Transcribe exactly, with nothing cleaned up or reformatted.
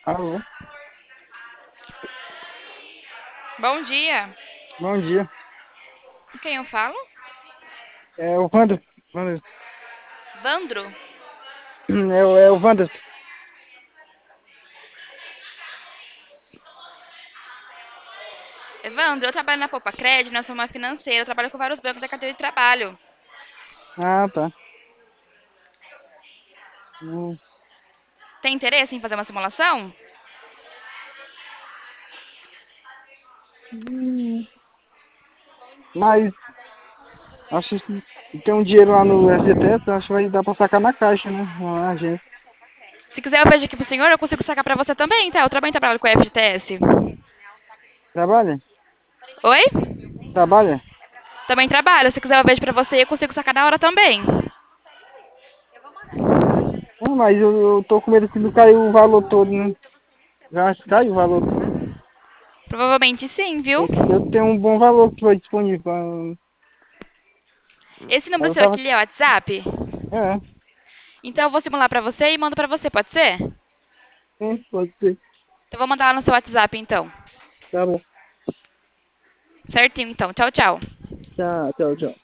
Alô, Bom dia. bom dia. Com quem eu falo? É o Wander. Wander. Vandro. É, o- é o Wander. Evandro, eu trabalho na Poupa Cred, nós somos uma financeira, eu trabalho com vários bancos da carteira de trabalho. Ah, tá. Hum, Tem interesse em fazer uma simulação? hum, Mas acho que tem um dinheiro lá no F G T S, acho que vai dar pra sacar na caixa, né? Na agência. Se quiser, eu vejo aqui pro senhor, eu consigo sacar pra você também, tá? Eu também trabalho com o F G T S. Trabalha? Oi? Trabalha? Também trabalho. Se quiser, eu vejo pra você e eu consigo sacar na hora também. Ah, mas eu, eu tô com medo que não caiu o valor todo, né? Já caiu o valor todo. Provavelmente sim, viu? Eu, eu tenho um bom valor que foi disponível. Esse Aí número eu seu tava. aqui é o WhatsApp? É, Então eu vou simular pra você e mando pra você, pode ser? sim, pode ser. Então eu vou mandar lá no seu WhatsApp, então. Tá bom. Certinho, então. Tchau, tchau. Tchau, tchau, tchau.